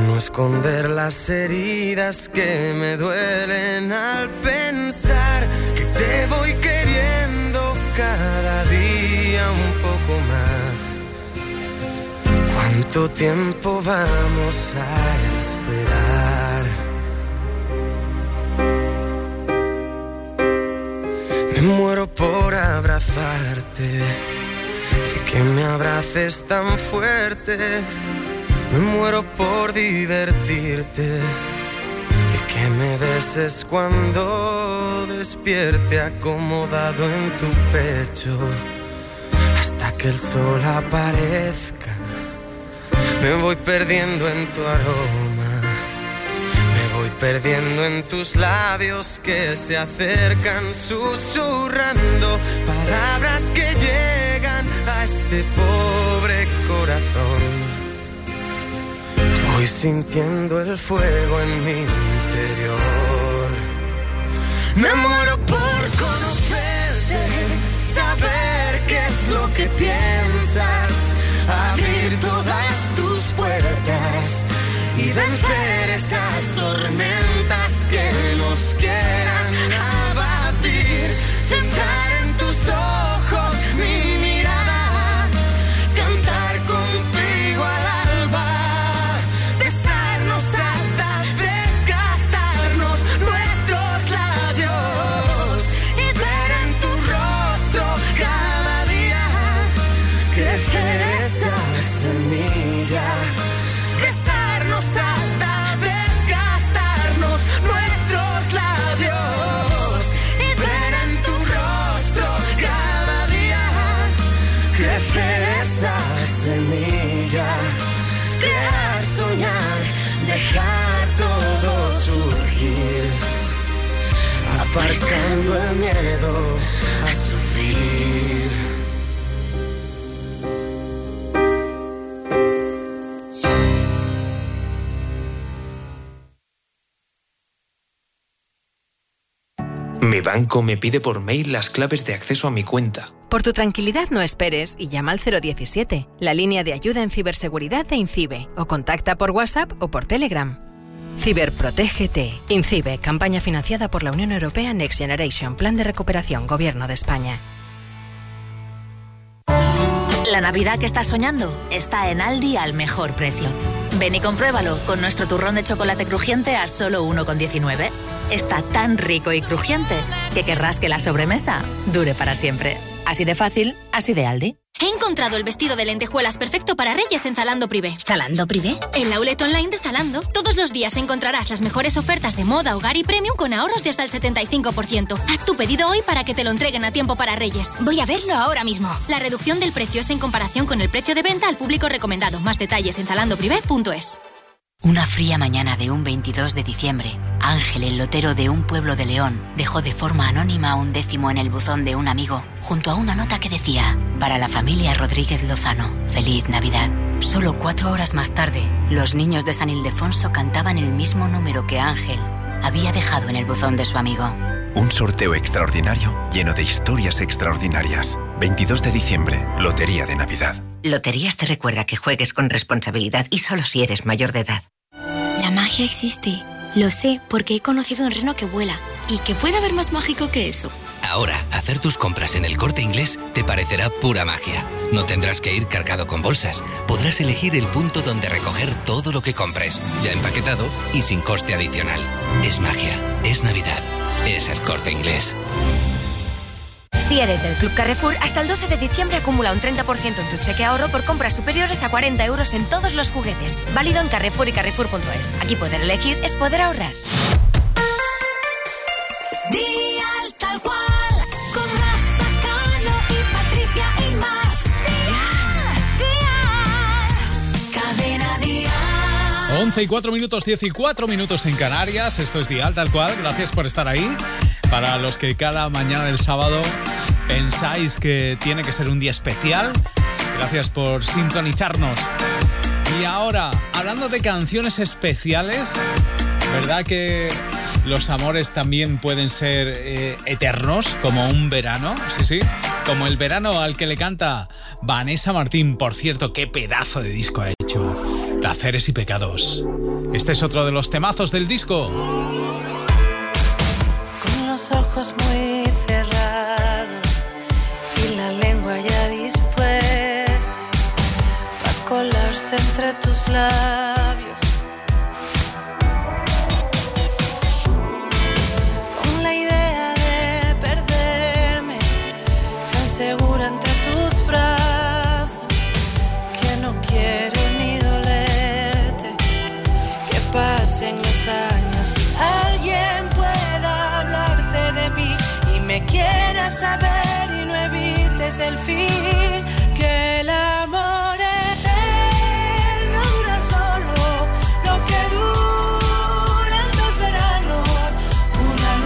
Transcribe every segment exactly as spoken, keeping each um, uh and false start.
no esconder las heridas que me duelen al pensar que te voy queriendo cada día un poco más. ¿Cuánto tiempo vamos a esperar? Me muero por abrazarte y que me abraces tan fuerte. Me muero por divertirte y que me beses cuando despierte acomodado en tu pecho hasta que el sol aparezca. Me voy perdiendo en tu aroma, me voy perdiendo en tus labios que se acercan susurrando palabras que llegan a este pobre corazón. Voy sintiendo el fuego en mi interior. Me muero por conocerte, saber qué es lo que piensas, abrir todas tus puertas y vencer esas tormentas que nos quieran abatir. Centrar en tus ojos mi mirada, cantar contigo al alba, besarnos hasta desgastarnos nuestros labios y ver en tu rostro cada día crecer esa semilla. Besarnos hasta desgastarnos nuestros labios y ver en tu rostro cada día crecer esa semilla. Crear, soñar, dejar todo surgir, aparcando el miedo a sufrir. Mi banco me pide por mail las claves de acceso a mi cuenta. Por tu tranquilidad no esperes y llama al cero diecisiete, la línea de ayuda en ciberseguridad de INCIBE, o contacta por WhatsApp o por Telegram. Ciberprotégete. INCIBE, campaña financiada por la Unión Europea Next Generation, Plan de Recuperación, Gobierno de España. La Navidad que estás soñando está en Aldi al mejor precio. Ven y compruébalo con nuestro turrón de chocolate crujiente a solo uno con diecinueve. Está tan rico y crujiente que querrás que la sobremesa dure para siempre. Así de fácil, así de Aldi. He encontrado el vestido de lentejuelas perfecto para Reyes en Zalando Privé. ¿Zalando Privé? En la outlet online de Zalando, todos los días encontrarás las mejores ofertas de moda, hogar y premium con ahorros de hasta el setenta y cinco por ciento. Haz tu pedido hoy para que te lo entreguen a tiempo para Reyes. Voy a verlo ahora mismo. La reducción del precio es en comparación con el precio de venta al público recomendado. Más detalles en zalando privé punto es. Una fría mañana de un veintidós de diciembre, Ángel, el lotero de un pueblo de León, dejó de forma anónima un décimo en el buzón de un amigo, junto a una nota que decía: para la familia Rodríguez Lozano, feliz Navidad. Solo cuatro horas más tarde, los niños de San Ildefonso cantaban el mismo número que Ángel había dejado en el buzón de su amigo. Un sorteo extraordinario lleno de historias extraordinarias. veintidós de diciembre, Lotería de Navidad. Loterías te recuerda que juegues con responsabilidad y solo si eres mayor de edad. La magia existe. Lo sé porque he conocido un reno que vuela. ¿Y qué puede haber más mágico que eso? Ahora, hacer tus compras en El Corte Inglés te parecerá pura magia. No tendrás que ir cargado con bolsas. Podrás elegir el punto donde recoger todo lo que compres, ya empaquetado y sin coste adicional. Es magia, es Navidad, es El Corte Inglés. Si eres del Club Carrefour, hasta el doce de diciembre acumula un treinta por ciento en tu cheque ahorro por compras superiores a cuarenta euros en todos los juguetes. Válido en Carrefour y Carrefour punto es. Aquí poder elegir es poder ahorrar. Dial tal cual, con Rafa Cano y Patricia y más. Dial, Dial, cadena Dial. once y cuatro minutos, diez y cuatro minutos en Canarias. Esto es Dial tal cual. Gracias por estar ahí. Para los que cada mañana del sábado pensáis que tiene que ser un día especial, gracias por sintonizarnos. Y ahora, hablando de canciones especiales, ¿verdad que los amores también pueden ser eh, eternos, como un verano? Sí, sí. como El verano al que le canta Vanessa Martín. Por cierto, qué pedazo de disco ha hecho. Placeres y pecados. Este es otro de los temazos del disco. Con los ojos muy cerrados y la lengua ya dispuesta para colarse entre tus labios, con la idea de perderme tan segura entre tus brazos que no quiero ni dolerte, que pasen los años y alguien pueda hablarte de mí y me quieras saber y no evites el fin, que el amor eterno dura solo lo que duran dos veranos, una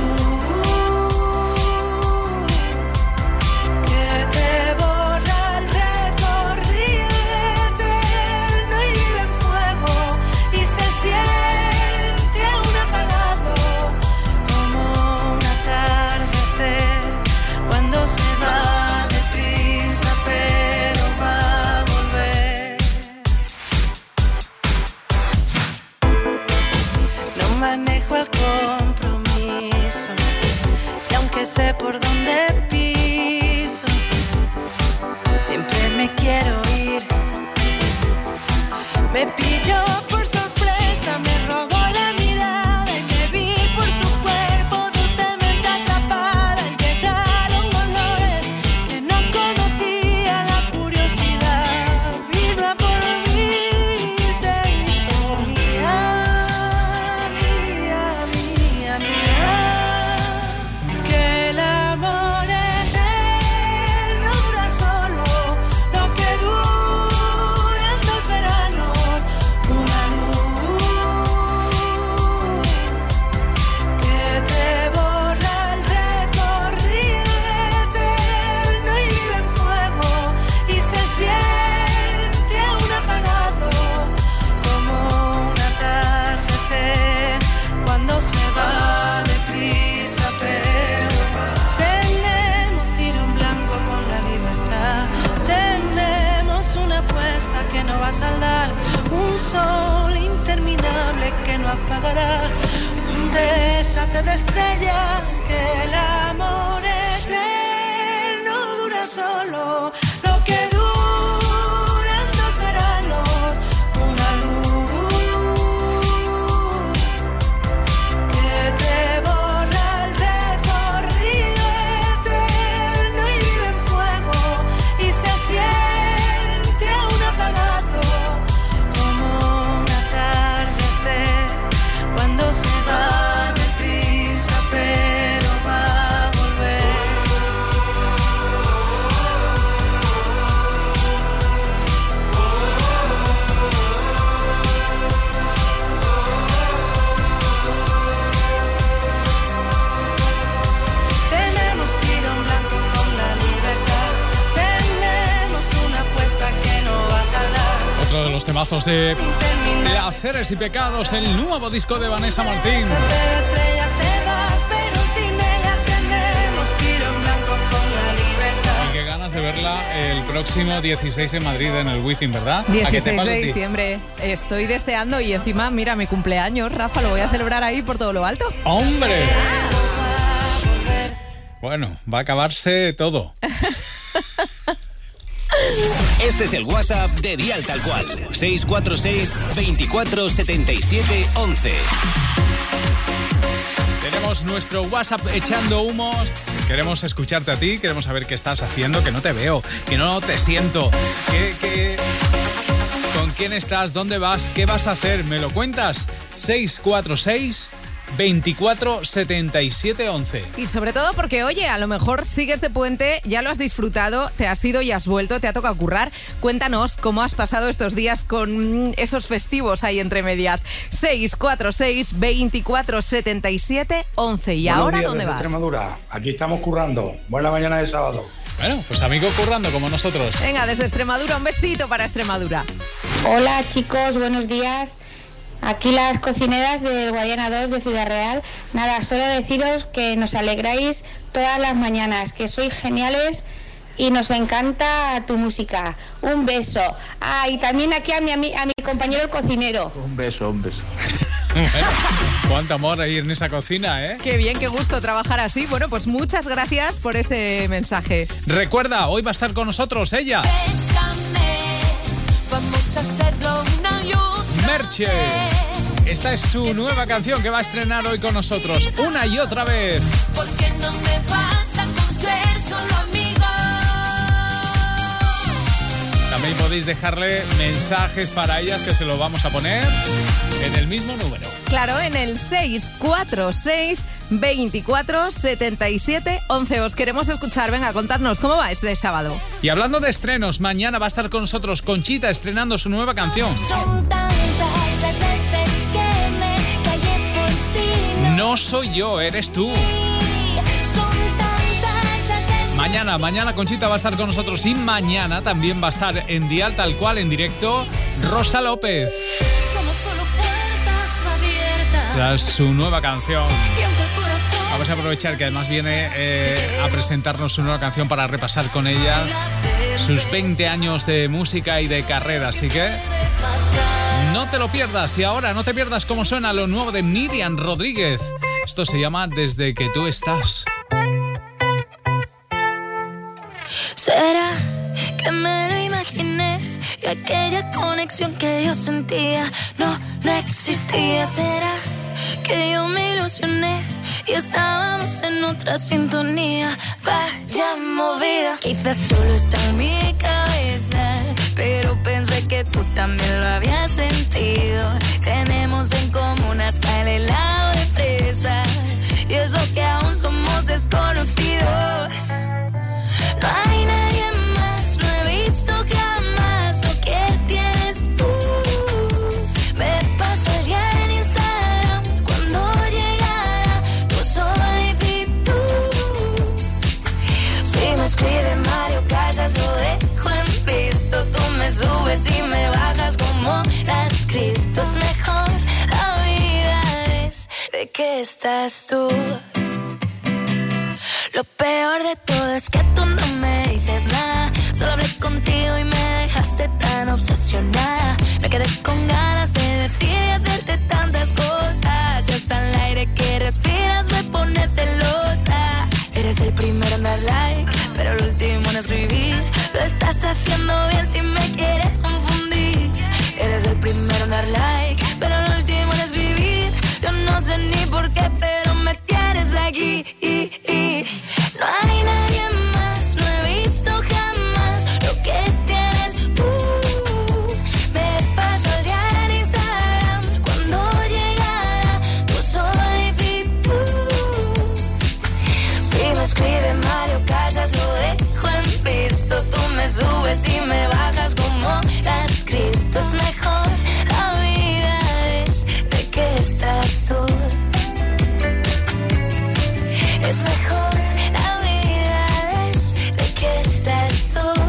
luz que te borra el recorrido eterno y vive en fuego y se siente aún apagado como un atardecer cuando se va deprisa pero va a volver. No manejo el compromiso y aunque sé por dónde piso, siempre me quiero ir. Me pilló por sorpresa, me robó la mirada y me vi por su cuerpo dulcemente atrapada. Y llegaron olores que no conocía, la curiosidad vino a por mí y se hizo mía, mía, mía, mía. Que el amor eterno dura solo lo que duran dos veranos, una luz que te borra el recorrido eterno y vive en fuego y se siente aún apagado como un atardecer cuando se va deprisa pero va. Tenemos tiro en blanco con la libertad, tenemos una apuesta que no va a saldar, un sol interminable que no apagará, un desate de estrellas, que el amor eterno dura solo lo que duran dos veranos, una luz que te borra el recorrido eterno y vive en fuego y se siente aún apagado como un atardecer cuando se va deprisa pero va a volver. Tenemos tiro en blanco con la libertad, tenemos una apuesta que no va a saldar. Otro de los temazos de Placeres y pecados, el nuevo disco de Vanessa Martín. De estrellas te vas, pero sin ella tenemos tiro en blanco con la libertad. Y qué ganas de verla el próximo dieciséis en Madrid en el Wizzing, ¿verdad? ¿A qué te dieciséis pasa a de ti? diciembre. Estoy deseando y encima, mira, mi cumpleaños, Rafa, lo voy a celebrar ahí por todo lo alto. ¡Hombre! Bueno, va a acabarse todo. Este es el WhatsApp de Dial Tal Cual. seis cuatro seis, veinticuatro, setenta y siete, once. Tenemos nuestro WhatsApp echando humos. Queremos escucharte a ti, queremos saber qué estás haciendo, que no te veo, que no te siento, que, que... ¿Con quién estás? ¿Dónde vas? ¿Qué vas a hacer? ¿Me lo cuentas? seis cuatro seis, veinticuatro, setenta y siete, once. Y sobre todo porque, oye, a lo mejor sigues de puente, ya lo has disfrutado, te has ido y has vuelto, te ha tocado currar. Cuéntanos cómo has pasado estos días con esos festivos ahí entre medias. seis cuatro seis, veinticuatro, setenta y siete, once. ¿Y Buenos ahora días dónde desde vas? Extremadura. Aquí estamos currando. Buena mañana de sábado. Bueno, pues amigo currando como nosotros. Venga, desde Extremadura, un besito para Extremadura. Hola chicos, buenos días. Aquí las cocineras del Guadiana dos de Ciudad Real. Nada, solo deciros que nos alegráis todas las mañanas, que sois geniales y nos encanta tu música. Un beso. Ah, y también aquí a mi, a mi, a mi compañero el cocinero. Un beso, un beso. Bueno, cuánto amor ahí en esa cocina, ¿eh? Qué bien, qué gusto trabajar así. Bueno, pues muchas gracias por ese mensaje. Recuerda, hoy va a estar con nosotros ella. Bésame, vamos a hacerlo una y otra Merche. Esta es su nueva canción que va a estrenar hoy con nosotros, una y otra vez. porque no me basta con ser solo amigos. También podéis dejarle mensajes para ellas que se lo vamos a poner en el mismo número. Claro, en el seis cuatro seis, veinticuatro, setenta y siete, once. Os queremos escuchar. Venga, contadnos cómo va este sábado. Y hablando de estrenos, mañana va a estar con nosotros Conchita estrenando su nueva canción. Son tantas las veces que me callé por ti. No soy yo, eres tú. Son tantas las veces. Mañana, mañana Conchita va a estar con nosotros y mañana también va a estar en Dial Tal Cual en directo Rosa López. Somos solo puertas abiertas. Tras su nueva canción. Y aunque el corazón Vamos a aprovechar que además viene eh, a presentarnos su nueva canción para repasar con ella sus veinte años de música y de carrera. Así que no te lo pierdas. Y ahora no te pierdas cómo suena lo nuevo de Miriam Rodríguez. Esto se llama Desde que tú estás. ¿Será que me lo imaginé? Y aquella conexión que yo sentía no, no existía. ¿Será que yo me ilusioné y estábamos en otra sintonía? Vaya movida, quizás solo está en mi cabeza, pero pensé que tú también lo habías sentido. Tenemos en común hasta el helado de fresa, y eso que aún somos desconocidos. No hay nadie más, no he visto jamás lo que tienes tú. Me paso el día en Instagram cuando llegara tu solicitud. Si me escribe Mario Casas lo dejo en visto. Tú me subes y me bajas como las escrito. Es mejor la vida es de que estás tú. Lo peor de todo es que tú no me dices nada. Solo hablé contigo y me dejaste tan obsesionada. Me quedé con ganas de decir y hacerte tantas cosas. Y hasta el aire que respiras me pone celosa. Eres el primero en dar like, pero el último en escribir. Lo estás haciendo bien si me quieres confundir. Eres el primero en dar like, pero el último en escribir. Yo no sé ni por qué, pero me tienes aquí. Y, y. No hay nadie más, no he visto jamás lo que tienes tú. Me paso el día en Instagram cuando llegara tu solicitud. Si me escribe Mario Casas lo dejo en visto. Tú me subes y me bajas como la has escrito. Es mejor la vida es de que estás tú. Es mejor la vida es de que estás tú.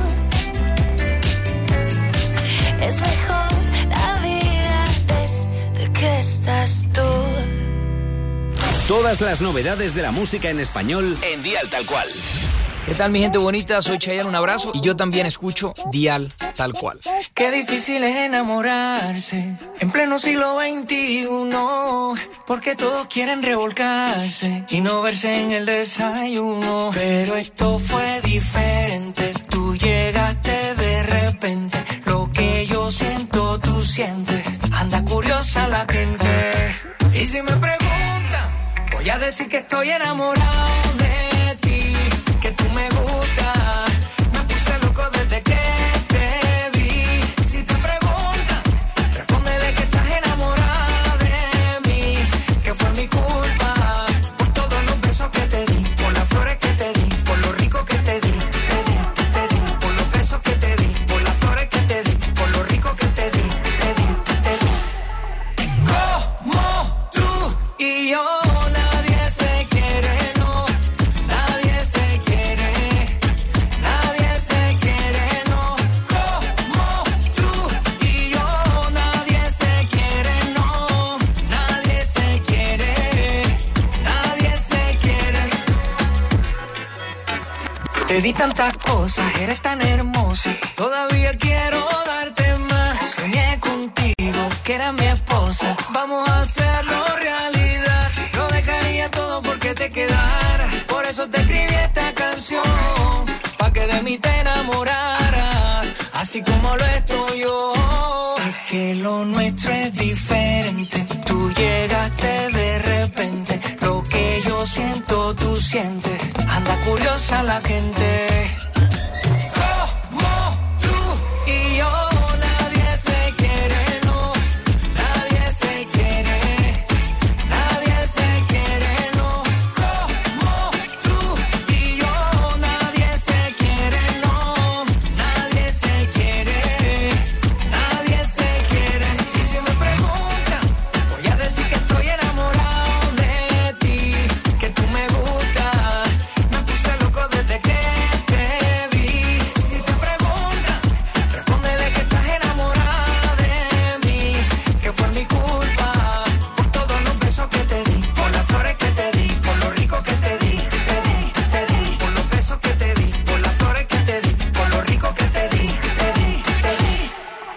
Es mejor la vida es de que estás tú. Todas las novedades de la música en español en Dial Tal Cual. ¿Qué tal, mi gente bonita? Soy Chayanne, un abrazo. Y yo también escucho Dial Tal Cual. Qué difícil es enamorarse en pleno siglo veintiuno, porque todos quieren revolcarse y no verse en el desayuno. Pero esto fue diferente, tú llegaste de repente. Lo que yo siento, tú sientes. Anda curiosa la gente. Y si me preguntan, voy a decir que estoy enamorado de ti, que tú me gustas. Me puse loco desde que te vi. Si te preguntan, respóndele que estás enamorada de mí, que fue mi culpa por todos los besos que te di, por las flores que te di, por lo rico que te di, te di, te di, por los besos que te di, por las flores que te di, por lo rico que te di, te di, te di. Como tú y yo. Te di tantas cosas cosas, eres tan hermosa. Todavía quiero darte más. Soñé contigo, que eras mi esposa. Vamos a hacerlo realidad. Lo dejaría todo porque te quedaras. Por eso te escribí esta canción, pa' que de mí te enamoraras, así como lo estoy yo. Es que lo nuestro es diferente. Tú llegaste de repente. Lo que yo siento, tú sientes. Anda curiosa la gente. Como tú y yo. Nadie se quiere, no. Nadie se quiere. Nadie se quiere, no. Como tú y yo. Nadie se quiere, no. Nadie se quiere. Nadie se quiere. Y si me preguntan, voy a decir que estoy enamorado de ti, que tú me gustas. Me puse loco desde que te vi. Si te preguntan, respóndele que estás enamorada de mí, que fue mi culpa por todos los besos que te di, por las flores que te di, por lo rico que te di, te di, te di, por los besos que te di, por las flores que te di, por lo rico que te di, te di, te di.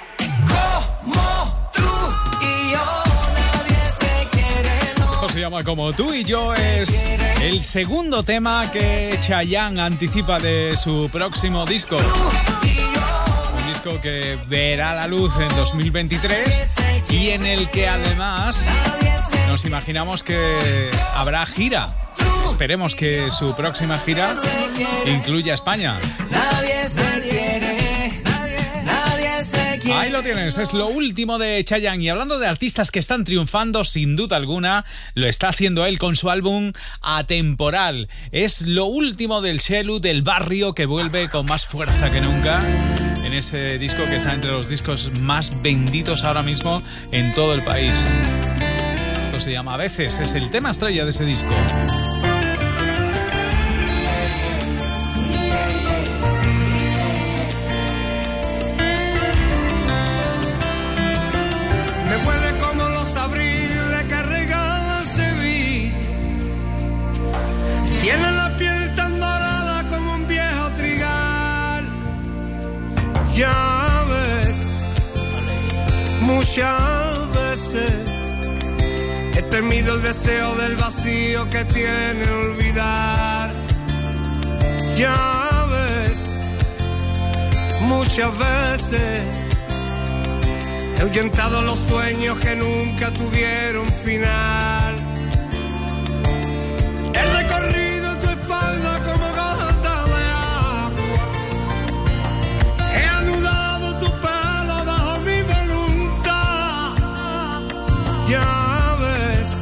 Como tú y yo. Nadie se quiere, no. Esto se llama Como tú y yo, es el segundo tema que Chayanne anticipa de su próximo disco. Un disco que verá la luz en dos mil veintitrés y en el que además nos imaginamos que habrá gira. Esperemos que su próxima gira incluya España. Nadie se quiere, nadie se quiere. Ahí lo tienes, es lo último de Chayanne. Y hablando de artistas que están triunfando, sin duda alguna, lo está haciendo él con su álbum Atemporal. Es lo último del Xelu del barrio, que vuelve con más fuerza que nunca en ese disco que está entre los discos más vendidos ahora mismo en todo el país. Esto se llama A Veces, es el tema estrella de ese disco. Me huele como los abriles que regala Sevilla. Tiene la piel tan dorada como un viejo trigal. Ya ves, muchas veces he temido el deseo del vacío que tiene olvidar. Ya ves, muchas veces he ahuyentado los sueños que nunca tuvieron final. He recorrido tu espalda como gota de agua. He anudado tu pelo bajo mi voluntad. Ya ves,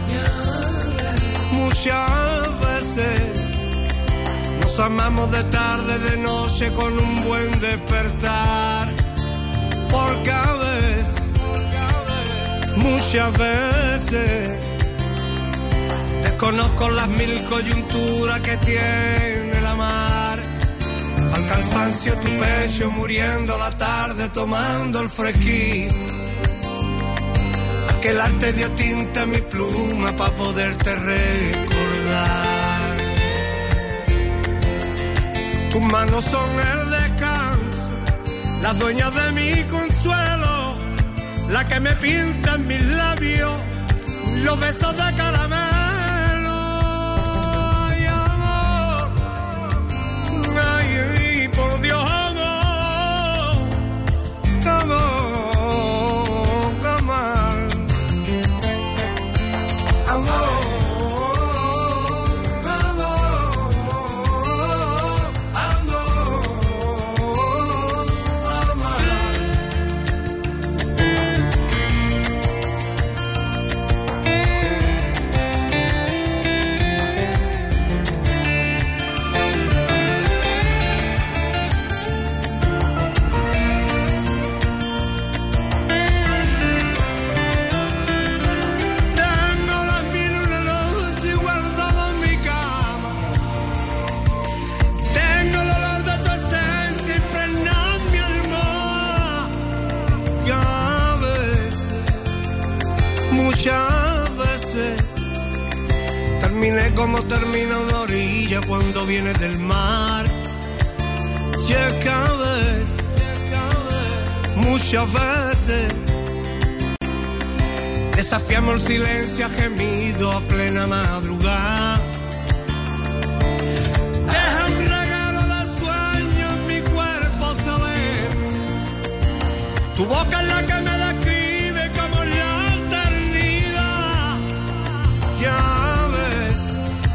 muchas veces nos amamos de tarde, de noche con un buen despertar. Porque a veces, muchas veces, desconozco las mil coyunturas que tiene la mar. Al cansancio tu pecho, muriendo la tarde, tomando el fresquín. Aquel arte dio tinta a mi pluma pa' poderte recordar. Tus manos son el descanso, las dueñas de mi consuelo, la que me pinta en mis labios los besos de caramelo. Ay, amor, ay, ay, por Dios, amor, amor, amor, amor. Muchas veces terminé como termina una orilla cuando viene del mar. Y es que a veces, muchas veces, desafiamos el silencio a gemido a plena madrugada. Deja un regalo de sueño en mi cuerpo saber. Tu boca es la que me describe como la eternidad. Ya ves,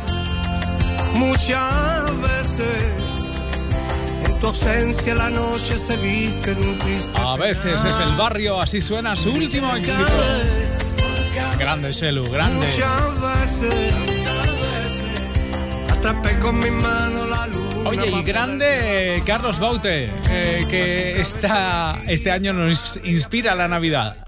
muchas veces, en tu ausencia la noche se viste de un triste. A veces es el barrio, así suena su último éxito. Grande, Selu, grande. Muchas veces atrapé con mi mano la luz. Oye, y grande Carlos Baute, eh, que esta, este año nos inspira la Navidad.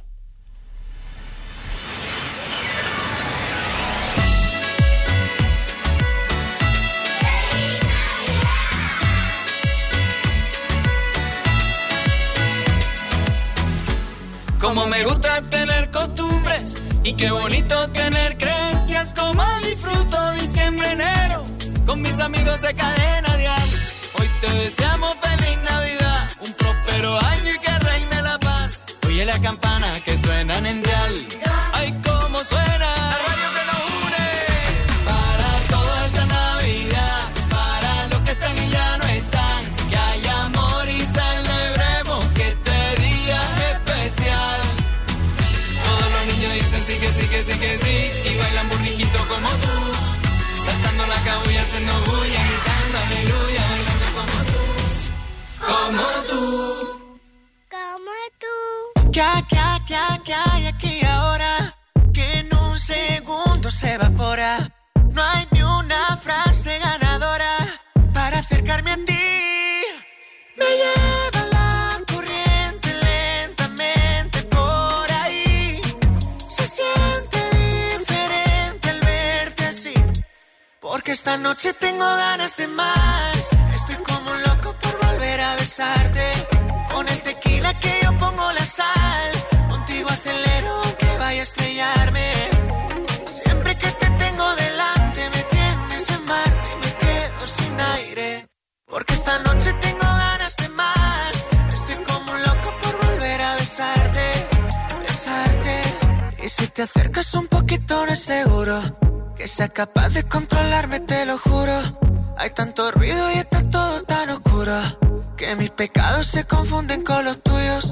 Como me gusta tener costumbres y qué bonito tener creencias. Como disfruto diciembre, enero con mis amigos de cadena dial. Hoy te deseamos feliz Navidad, un próspero año y que reine la paz. Oye la campana que suena en dial. Ay, cómo suena la radio que nos une. Para toda esta Navidad, para los que están y ya no están, que haya amor y celebremos que este día es especial. Todos los niños dicen sí que sí que sí que sí y bailan burriquito como tú, saltando la cabulla, haciendo bulla, gritando aleluya, bailando como tú, como tú, como tú. ¿Qué, qué, qué, qué hay aquí ahora? Que en un segundo se evapora. No hay ni una frase ganadora para acercarme a ti. Me lleva la corriente lentamente por ahí. Se siente diferente al verte así. Porque esta noche tengo ganas de más. Estoy como un loco por volver a besarte. Pon el tequila que yo pongo la sal. Contigo acelero aunque vaya a estrellarme. Siempre que te tengo delante me tienes en Marte y me quedo sin aire. Porque esta noche tengo ganas de más. Estoy como un loco por volver a besarte, besarte. Y si te acercas un poquito no es seguro que sea capaz de controlarme, te lo juro. Hay tanto ruido y está todo tan oscuro que mis pecados se confunden con los tuyos.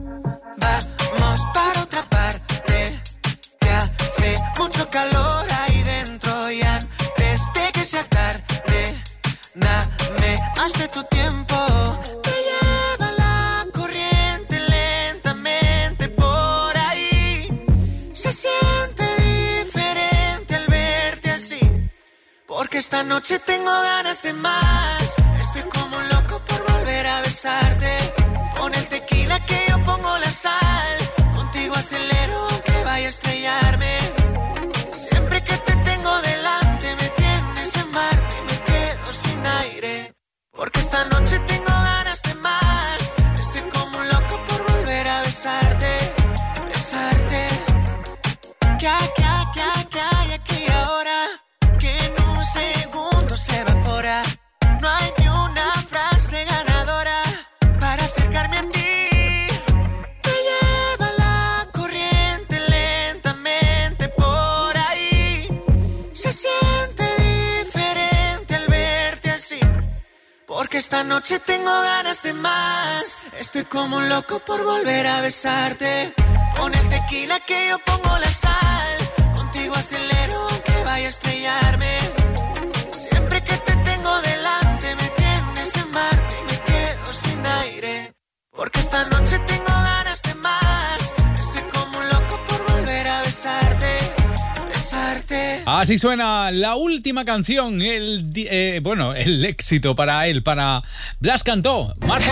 Vamos para otra parte, que hace mucho calor ahí dentro. Y antes de que sea tarde, dame más de tu tiempo. Me lleva la corriente lentamente por ahí. Se siente diferente al verte así. Porque esta noche tengo ganas de más. Estoy como un loco por volver a besarte. Pon el tequila que yo pongo la sal. Contigo acelero aunque vaya a estrellarme. Siempre que te tengo delante me tienes en Marte y me quedo sin aire. Porque esta noche tengo ganas de más. Estoy como un loco por volver a besarte, besarte. ¿Qué, qué, qué, qué hay aquí ahora? Que en un segundo se evapora. No hay ni una frase ganadora para acercarme a ti. Me lleva la corriente lentamente por ahí. Se siente diferente al verte así. Porque esta noche tengo ganas de más. Estoy como un loco por volver a besarte. Pon el tequila que yo pongo la sal. Contigo acelero aunque vaya a estrellarme. Siempre que te tengo delante me tienes en Marte y me quedo sin aire. Porque esta noche tengo ganas de más. Estoy como un loco por volver a besarte, besarte. Así suena la última canción, el eh, bueno, el éxito para él, para Blas Cantó, Marte.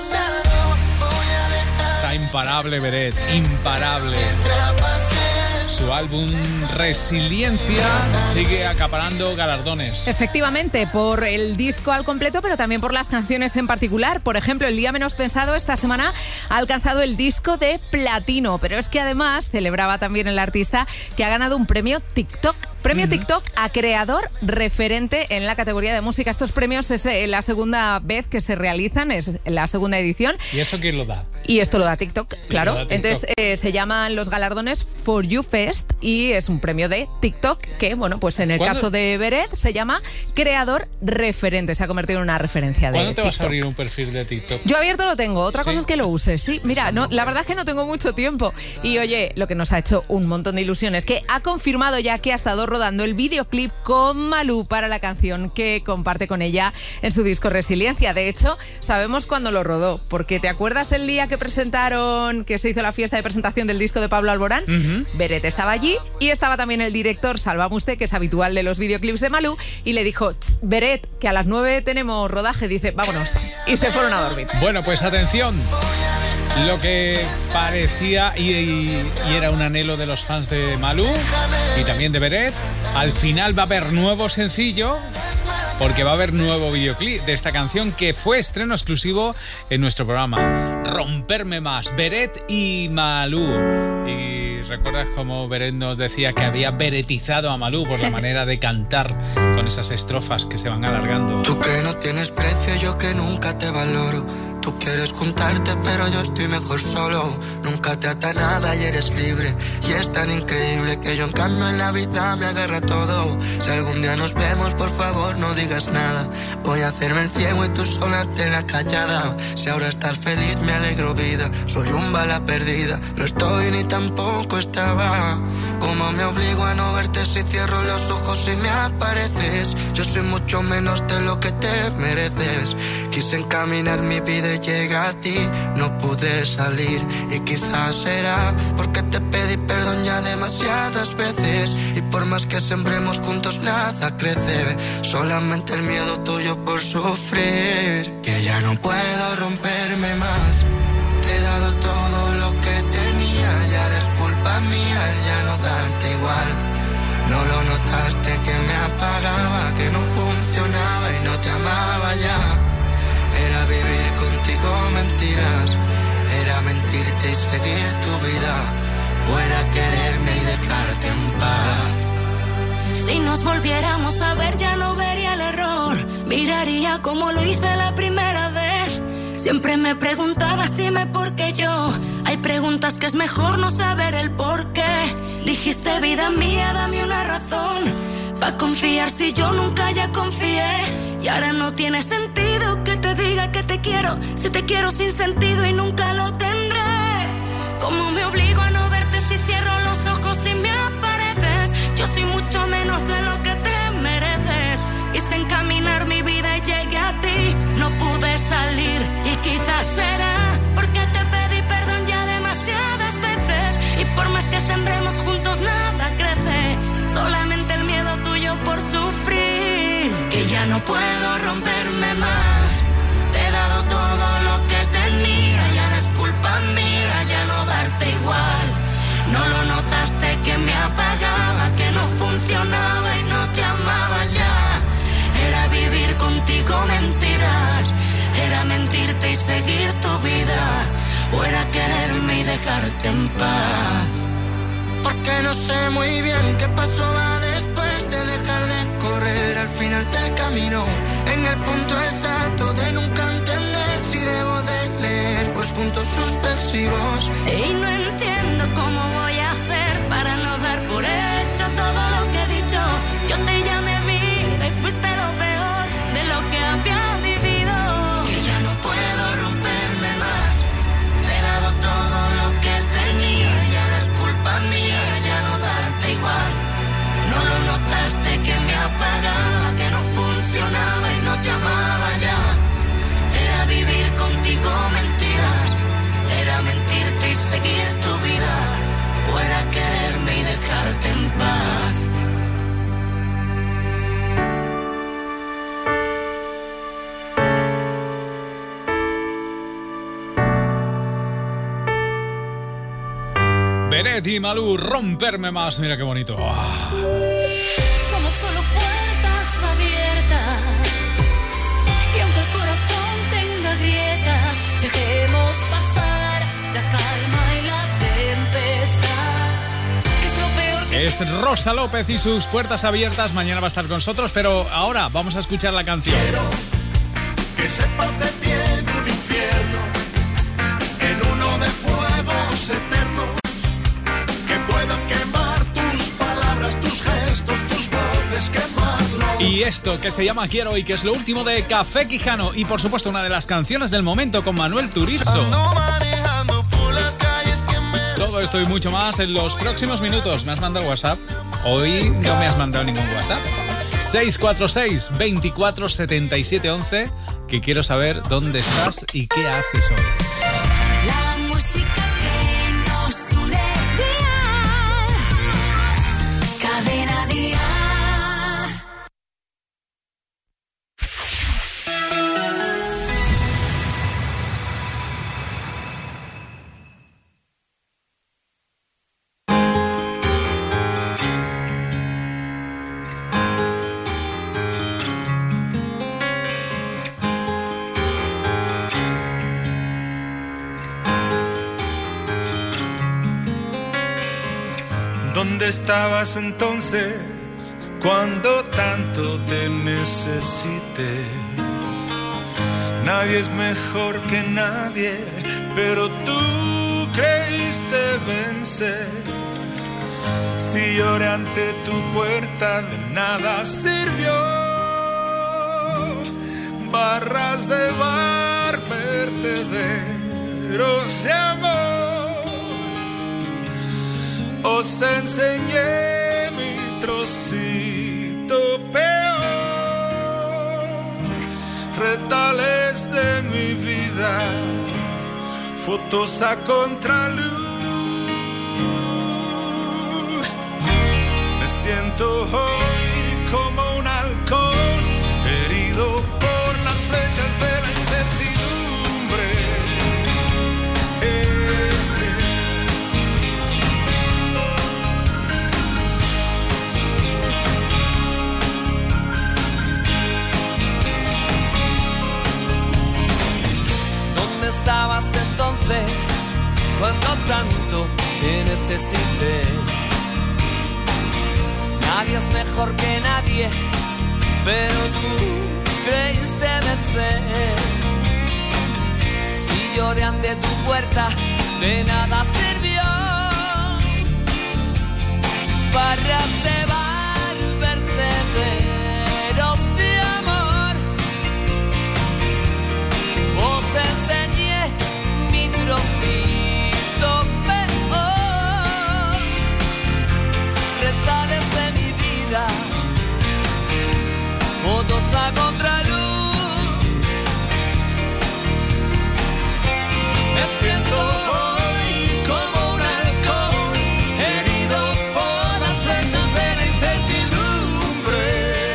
Está imparable, Beret, imparable. su álbum Resiliencia sigue acaparando galardones. Efectivamente, por el disco al completo, pero también por las canciones en particular. Por ejemplo, El día menos pensado esta semana ha alcanzado el disco de platino, pero es que además celebraba también el artista que ha ganado un premio TikTok. Premio uh-huh. TikTok a creador referente en la categoría de música. Estos premios es la segunda vez que se realizan, es la segunda edición. ¿Y eso quién lo da? Y esto lo da TikTok, claro. Da TikTok. Entonces eh, se llaman los galardones For You Fest y es un premio de TikTok que, bueno, pues en el ¿Cuándo? caso de Beret se llama creador referente. Se ha convertido en una referencia de ¿Cuándo te TikTok. vas a abrir un perfil de TikTok? Yo abierto lo tengo, otra ¿Sí? cosa es que lo uses, sí. Mira, no, la verdad es que no tengo mucho tiempo. Y oye, lo que nos ha hecho un montón de ilusión es que ha confirmado ya que ha estado rodando el videoclip con Malú para la canción que comparte con ella en su disco Resiliencia. De hecho, sabemos cuándo lo rodó, porque ¿te acuerdas el día que presentaron, que se hizo la fiesta de presentación del disco de Pablo Alborán? Uh-huh. Beret estaba allí y estaba también el director Salva Musté, que es habitual de los videoclips de Malú, y le dijo: Beret, que a las nueve tenemos rodaje. Dice, vámonos. Y se fueron a dormir. Bueno, pues atención. Lo que parecía y, y, y era un anhelo de los fans de Malú y también de Beret, al final va a haber nuevo sencillo, porque va a haber nuevo videoclip de esta canción que fue estreno exclusivo en nuestro programa. Romperme más, Beret y Malú. Y recuerdas cómo Beret nos decía que había beretizado a Malú por la manera de cantar con esas estrofas que se van alargando. Tú que no tienes precio, yo que nunca te valoro. Tú quieres juntarte, pero yo estoy mejor solo. Nunca te ata nada y eres libre. Y es tan increíble que yo en cambio en la vida me agarra todo. Si algún día nos vemos, por favor no digas nada. Voy a hacerme el ciego y tú sola te la callada. Si ahora estás feliz me alegro vida. Soy un bala perdida, no estoy ni tampoco estaba. ¿Cómo me obligo a no verte si cierro los ojos y me apareces? Yo soy mucho menos de lo que te mereces. Quise encaminar mi vida y llega a ti, no pude salir. Y quizás será porque te pedí perdón ya demasiadas veces. Y por más que sembremos juntos nada crece. Solamente el miedo tuyo por sufrir. Que ya no puedo romperme más. Te he dado todo lo que tenía. Ya eres culpa mía el ya no darte igual. No lo notaste que me apagaba, que no funcionaba y no te amaba ya. Era vivir contigo mentiras, era mentirte y seguir tu vida, o era quererme y dejarte en paz. Si nos volviéramos a ver ya no vería el error, miraría como lo hice la primera vez. Siempre me preguntabas dime por qué yo. Hay preguntas que es mejor no saber el por qué. Dijiste vida mía dame una razón pa' confiar si yo nunca ya confié. Y ahora no tiene sentido que te diga que te quiero, si te quiero sin sentido y nunca lo tendré. ¿Cómo me obligo a no verte si cierro los ojos y me apareces? Yo soy mucho menos de lo que te mereces. Quise encaminar mi vida y llegué a ti, no pude salir y quizás será porque te pedí perdón ya demasiadas veces. Y por más que sembremos juntos nada crece, solamente el miedo tuyo por sufrir. Que ya no puedo romperme más. Te he dado todo lo que tenía. Ya no es culpa mía ya no darte igual. No lo notaste que me apagaba, que no funcionaba y no te amaba ya. Era vivir contigo mentiras, era mentirte y seguir tu vida, o era quererme y dejarte en paz. Porque no sé muy bien qué pasó va después de dejar de correr al final del camino, en el punto exacto de nunca entender si debo de leer pues puntos suspensivos. Y no entiendo cómo voy a hacer para no dar por hecho todo lo que he dicho. Yo te llamé vida y fuiste lo peor de lo que había vivido. Que ya no puedo romperme más. Te he dado todo lo que tenía. Ya no es culpa mía ya no darte igual. No lo notaste que me apagaba, que no funcionaba y no te amaba ya. Era vivir contigo mentiras, era mentirte y seguir Beret y Malú, romperme más. Mira qué bonito. Oh. Somos solo puertas abiertas. Y aunque el corazón tenga grietas, dejemos pasar la calma y la tempestad. Es lo peor que... Es Rosa López y sus puertas abiertas. Mañana va a estar con nosotros, pero ahora vamos a escuchar la canción. Quiero que sepan de ti en un infierno, en uno de fuegos eternos, que puedan quemar tus palabras, tus gestos, tus voces, quemarlos. Y esto que se llama Quiero y que es lo último de Café Quijano y por supuesto una de las canciones del momento con Manuel Turizo. Ando manejando por las calles que me... Todo esto y mucho más en los próximos minutos. ¿Me has mandado WhatsApp? Hoy no me has mandado ningún WhatsApp. seis cuatro seis, veinticuatro, setenta y siete, once, que quiero saber dónde estás y qué haces hoy. La música que nos une. Dial. Cadena Dial. ¿Dónde estabas entonces cuando tanto te necesité? Nadie es mejor que nadie, pero tú creíste vencer. Si lloré ante tu puerta, de nada sirvió. Barras de bar, vertederos de amor. Os enseñé mi trocito peor, retales de mi vida, fotos a contraluz. Me siento hoy como un halcón, herido por las flechas de la incertidumbre. Eh, estabas entonces cuando tanto te necesité? Nadie es mejor que nadie, pero tú creíste vencer. Si lloré ante tu puerta, de nada sirvió. Barras de bar, vertederos de amor. Os enseñé mi trocito peor, retales de mi vida, fotos a contraluz. Me siento hoy como un halcón, herido por las flechas de la incertidumbre.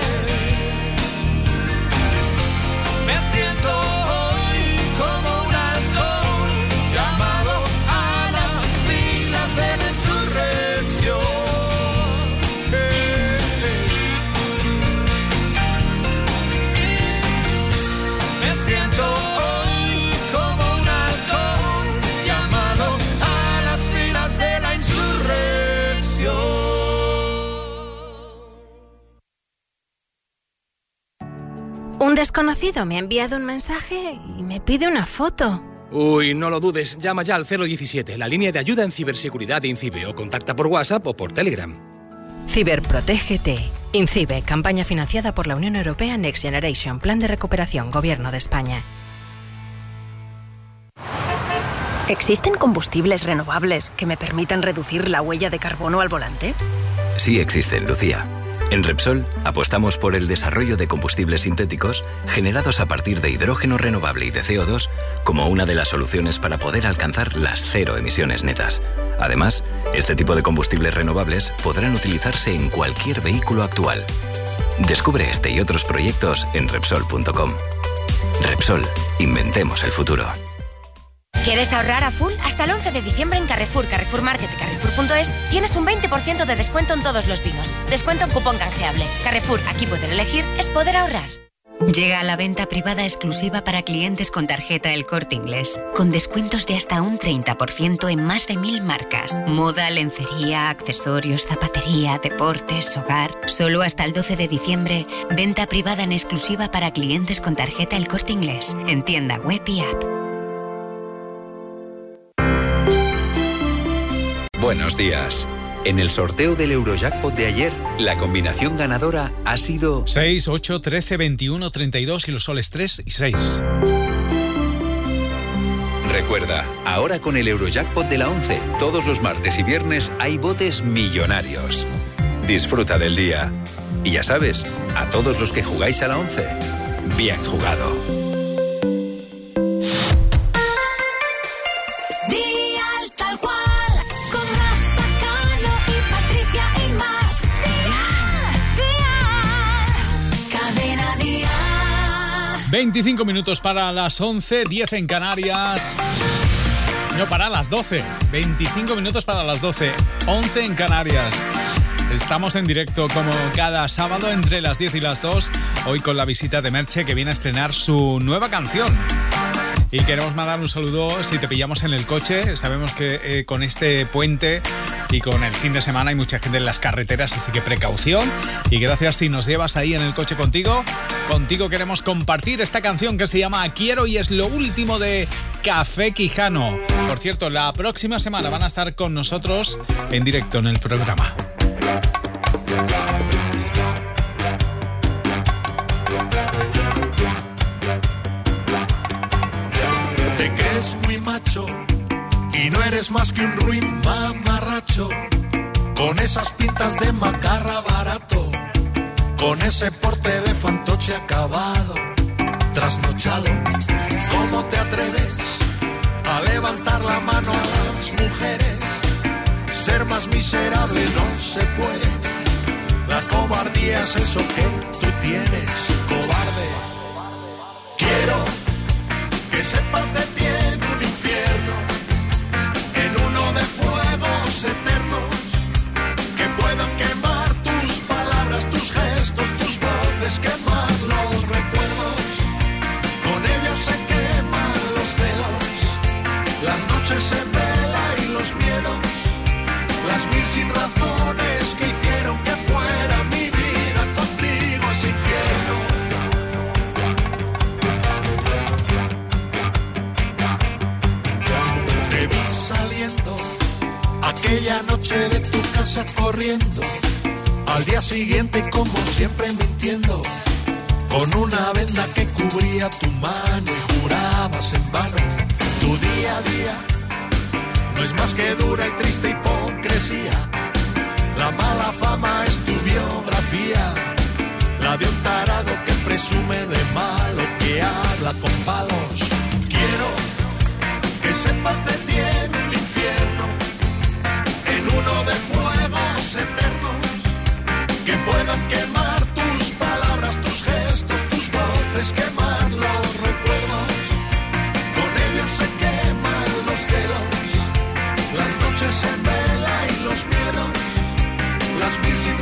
Me siento hoy como un halcón, llamado a las filas de la insurrección. Eh, eh. Me siento hoy como un halcón, llamado a las filas de la insurrección. Un desconocido me ha enviado un mensaje y me pide una foto. Uy, no lo dudes, llama ya al cero diecisiete, la línea de ayuda en ciberseguridad de INCIBE, o contacta por WhatsApp o por Telegram. Ciberprotégete. INCIBE, campaña financiada por la Unión Europea Next Generation, Plan de Recuperación, Gobierno de España. ¿Existen combustibles renovables que me permitan reducir la huella de carbono al volante? Sí existen, Lucía. En Repsol apostamos por el desarrollo de combustibles sintéticos generados a partir de hidrógeno renovable y de C O dos como una de las soluciones para poder alcanzar las cero emisiones netas. Además, este tipo de combustibles renovables podrán utilizarse en cualquier vehículo actual. Descubre este y otros proyectos en Repsol punto com. Repsol, inventemos el futuro. ¿Quieres ahorrar a full? Hasta el once de diciembre en Carrefour, Carrefour Market y Carrefour punto es tienes un veinte por ciento de descuento en todos los vinos. Descuento en cupón canjeable. Carrefour, aquí poder elegir es poder ahorrar. Llega a la venta privada exclusiva para clientes con tarjeta El Corte Inglés, con descuentos de hasta un treinta por ciento en más de mil marcas. Moda, lencería, accesorios, zapatería, deportes, hogar. Solo hasta el doce de diciembre, venta privada en exclusiva para clientes con tarjeta El Corte Inglés, en tienda web y app. Buenos días. En el sorteo del Eurojackpot de ayer, la combinación ganadora ha sido seis, ocho, trece, veintiuno, treinta y dos y los soles tres y seis. Recuerda, ahora con el Eurojackpot de la once, todos los martes y viernes hay botes millonarios. Disfruta del día. Y ya sabes, a todos los que jugáis a la once, bien jugado. veinticinco minutos para las once, diez en Canarias. No, para las doce. veinticinco minutos para las doce, once en Canarias. Estamos en directo como cada sábado entre las diez y las dos. Hoy con la visita de Merche, que viene a estrenar su nueva canción. Y queremos mandar un saludo si te pillamos en el coche. Sabemos que eh, con este puente y con el fin de semana hay mucha gente en las carreteras, así que precaución. Y gracias si nos llevas ahí en el coche contigo. Contigo queremos compartir esta canción que se llama Quiero y es lo último de Café Quijano. Por cierto, la próxima semana van a estar con nosotros en directo en el programa. Te crees muy macho y no eres más que un ruin mamarracho, con esas pintas de macarra barato, con ese porte de fantoche acabado, trasnochado. ¿Cómo te atreves a levantar la mano a las mujeres? Ser más miserable no se puede. La cobardía es eso que tú tienes, cobarde. Quiero que sepan de ti en un infierno, en uno de fuegos eternos, que puedan quemar tus palabras, tus gestos, tus voces, quemar los recuerdos. Con ellos se queman los celos, las noches en vela y los miedos, las mil sin razones que hicieron que fuera mi vida contigo ese infierno. Te vi saliendo aquella noche de tu casa corriendo, al día siguiente como siempre mintiendo, con una venda que cubría tu mano y jurabas en vano. Tu día a día no es más que dura y triste hipocresía. La mala fama es tu biografía, la de un tarado que presume de malo, que habla con palos. Quiero que sepan de ti en un infierno, en uno de fuegos eternos, que puedan quemar tus palabras, tus gestos, tus voces, quemar los recuerdos. Con ellos se queman los celos, las noches en vela y los miedos, las mil sin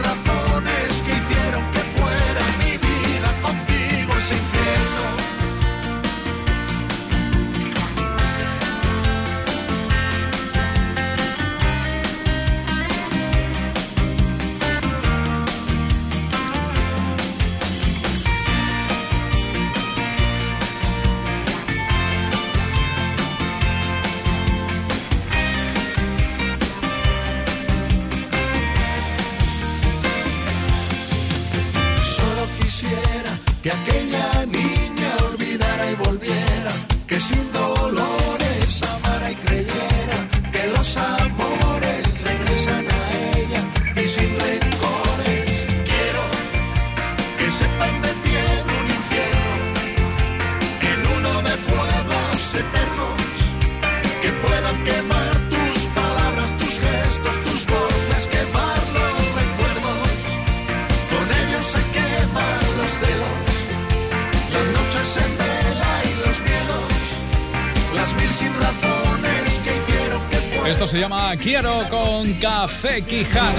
Esto se llama Quiero con Café Quijano.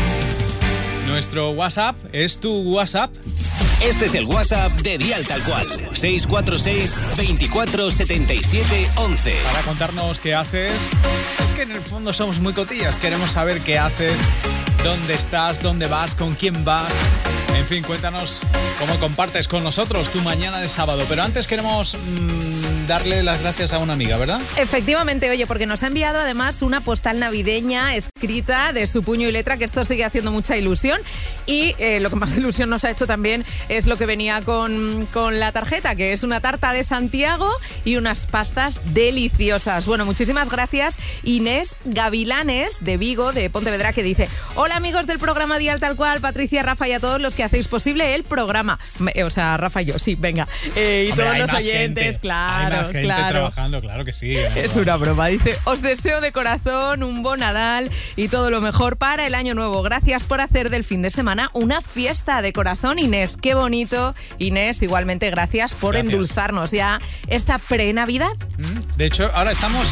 Nuestro WhatsApp es tu WhatsApp. Este es el WhatsApp de Dial Tal Cual. seis cuatro seis, veinticuatro, setenta y siete, once. Para contarnos qué haces. Es que en el fondo somos muy cotillas. Queremos saber qué haces, dónde estás, dónde vas, con quién vas. En fin, cuéntanos cómo compartes con nosotros tu mañana de sábado. Pero antes queremos mmm, darle las gracias a una amiga, ¿verdad? Efectivamente, oye, porque nos ha enviado además una postal navideña escrita de su puño y letra, que esto sigue haciendo mucha ilusión. Y eh, lo que más ilusión nos ha hecho también es lo que venía con, con la tarjeta, que es una tarta de Santiago y unas pastas deliciosas. Bueno, muchísimas gracias. Inés Gavilanes, de Vigo, de Pontevedra, que dice: hola amigos del programa Dial Tal Cual, Patricia, Rafa y a todos los que hacéis posible el programa. O sea, Rafa y yo, sí, venga. Eh, y Hombre, todos los más oyentes, gente. claro, Hay más gente claro. trabajando, claro que sí. Es una broma, dice: os deseo de corazón un buen Nadal y todo lo mejor para el año nuevo. Gracias por hacer del fin de semana una fiesta de corazón, Inés. Qué bonito, Inés. Igualmente, gracias por Gracias. endulzarnos ya esta pre-Navidad. De hecho, ahora estamos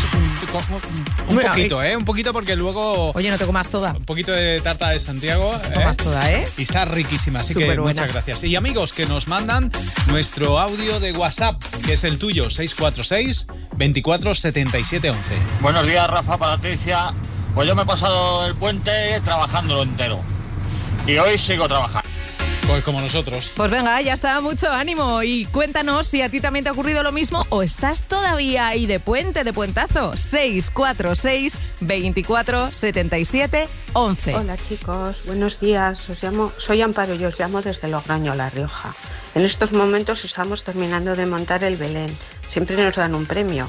un, un Bueno, poquito, ¿eh? Un poquito porque luego... Oye, no te comas toda. Un poquito de tarta de Santiago. No tomas toda, ¿eh? Y está riquísima, así que Superbuena. muchas gracias. Y amigos que nos mandan nuestro audio de WhatsApp, que es el tuyo, seis cuatro seis, veinticuatro, setenta y siete, once. Buenos días, Rafa, Patricia. Pues yo me he pasado el puente trabajándolo entero. Y hoy sigo trabajando. Pues como nosotros. Pues venga, ya está, mucho ánimo. Y cuéntanos si a ti también te ha ocurrido lo mismo o estás todavía ahí de puente, de puentazo. seis cuatro seis, veinticuatro, setenta y siete, once. Hola chicos, buenos días. Os llamo, soy Amparo y os llamo desde Logroño, La Rioja. En estos momentos estamos terminando de montar el Belén. Siempre nos dan un premio.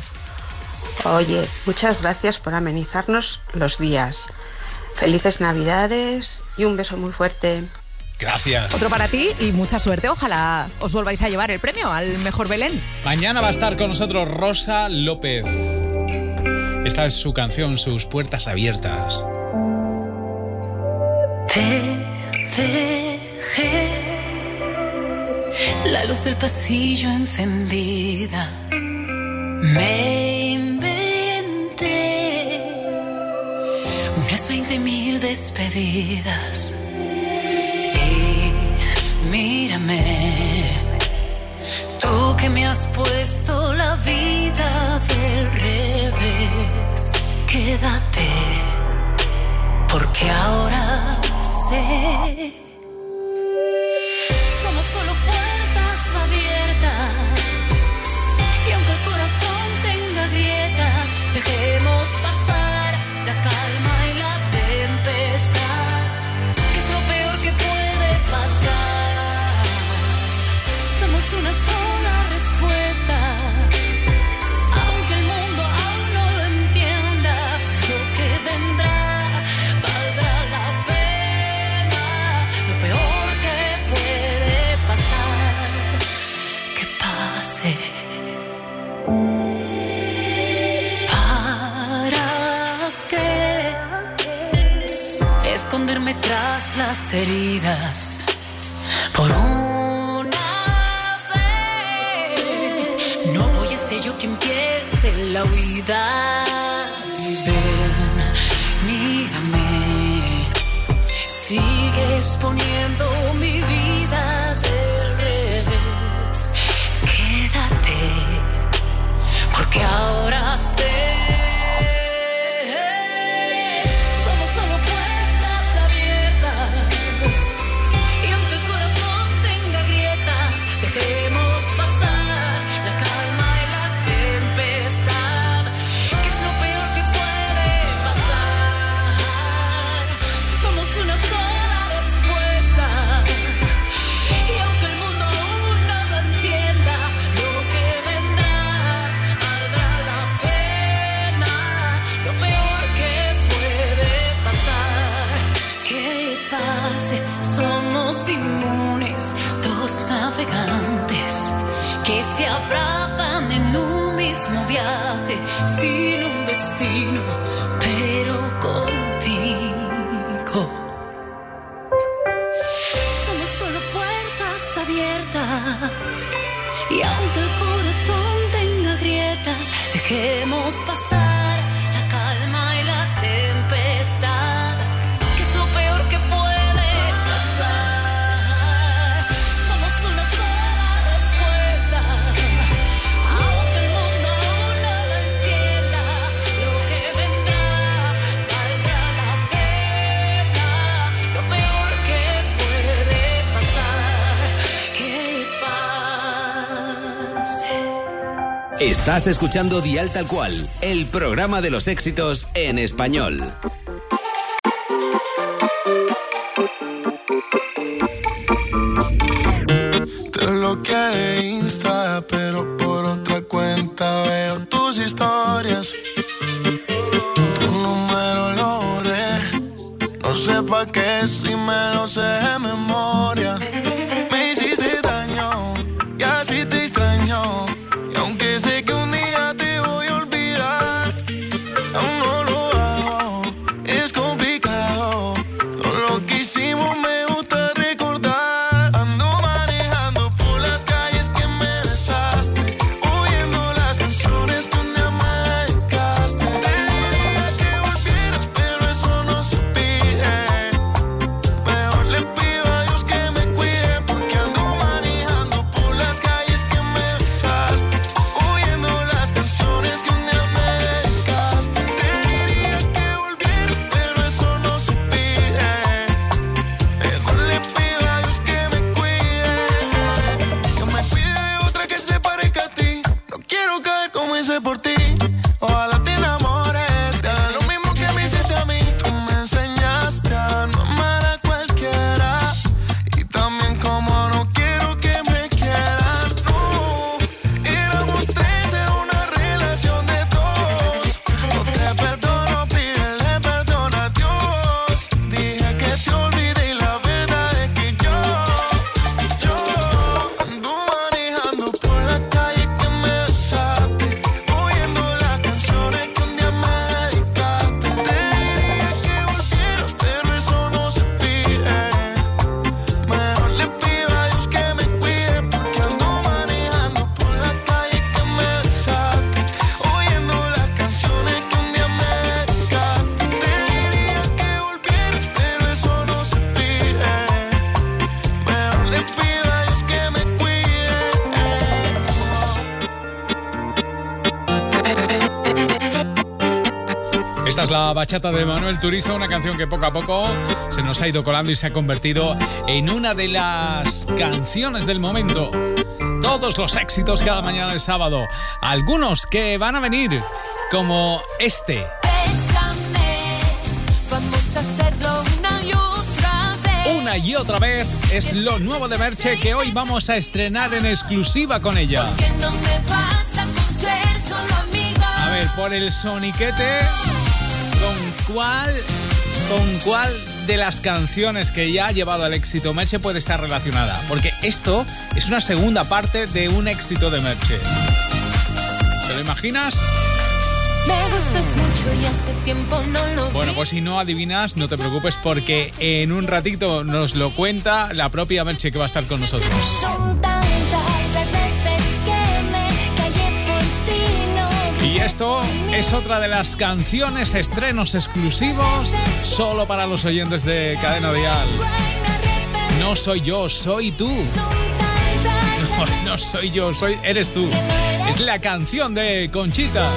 Oye, muchas gracias por amenizarnos los días. Felices Navidades y un beso muy fuerte. Gracias. Otro para ti y mucha suerte. Ojalá os volváis a llevar el premio al mejor Belén. Mañana va a estar con nosotros Rosa López. Esta es su canción, Sus puertas abiertas. Te dejé la luz del pasillo encendida. Me inventé unas veinte mil despedidas. Y mírame, tú que me has puesto la vida del revés. Quédate, porque ahora sé. Somos solo puertas abiertas. Y aunque el corazón tenga grietas, dejemos pasar la calma y la tempestad, que es lo peor que puede pasar. Somos una sola respuesta. Aunque el mundo aún no lo entienda, lo que vendrá valdrá la pena. Lo peor que puede pasar, que pase. ¿Para qué esconderme tras las heridas? Por una vez no voy a ser yo quien empiece la huida. Ven, mírame, sigues poniendo mi vida del revés. Quédate, porque ahora sé. Somos solo puertas abiertas. Y aunque el corazón tenga grietas, dejemos pasar la calma y la tempestad, que es lo peor que puede pasar. Somos una sola respuesta. Y aunque el mundo aún no lo entienda, lo que vendrá valdrá la pena. Lo peor que puede pasar, que pase. Somos inmunes, dos navegantes que se abrazan en un mismo viaje, sin un destino, pero contigo. Somos solo puertas abiertas. Y aunque el corazón tenga grietas, dejemos pasar la calma y la Estás escuchando Dial Tal Cual, el programa de los éxitos en español. Te bloqueé de Insta, pero por otra cuenta veo tus historias. Tu número lo borré, no sé pa' qué si me lo sé de memoria. Me hiciste daño y así te extraño. Y aunque sé que un día te voy a olvidar, aún no lo hago, es complicado. Todo lo que hicimos me gusta recordar. Ando manejando por las calles que me besaste, oyendo las canciones que un día me dedicaste. Te diría que volvieras, pero eso no se pide. Mejor le pido a Dios que me cuide, porque ando manejando por las calles que me besaste, oyendo las canciones que un día me dedicaste. Te diría que volvieras, pero eso no se pide. Mejor le pido a Dios que me cuide, que me cuide de otra que se parezca a ti. No quiero caer como hice por ti. Ojalá te enamores, te haga lo mismo que me hiciste a mí. Tú me enseñaste a no amar a cualquiera, y también como no quiero que me quieran. No, éramos tres, era una relación de dos. No te perdono, pídele perdón a Dios. Dije que te olvidé y la verdad es que yo, yo ando manejando por la calle que me besaste, oyendo las canciones que un día me dedicaste. Te diría que volvieras, pero eso no se pide. Mejor le pido a Dios que me cuide, porque ando manejando por la calle que me besaste, oyendo las canciones que un día me dedicaste. Te diría que volvieras, pero eso no se pide. Mejor le pido a Dios que me cuide. Esta es la bachata de Manuel Turizo, una canción que poco a poco se nos ha ido colando y se ha convertido en una de las canciones del momento. Todos los éxitos cada mañana de sábado. Algunos que van a venir, como este. Bésame, vamos a hacerlo una y otra vez. Una y otra vez es lo nuevo de Merche, que hoy vamos a estrenar en exclusiva con ella. Que no me basta con ser solo amiga. A ver, por el soniquete, ¿con cuál, con cuál de las canciones que ya ha llevado al éxito Merche puede estar relacionada? Porque esto es una segunda parte de un éxito de Merche. ¿Te lo imaginas? Me gustas mucho y hace tiempo no lo vi. Bueno, pues si no adivinas, no te preocupes, porque en un ratito nos lo cuenta la propia Merche, que va a estar con nosotros. Son tantas las veces que me callé por ti, no. Y esto es otra de las canciones, estrenos exclusivos, solo para los oyentes de Cadena Dial. No soy yo, soy tú. No, no soy yo, soy, eres tú. Es la canción de Conchita.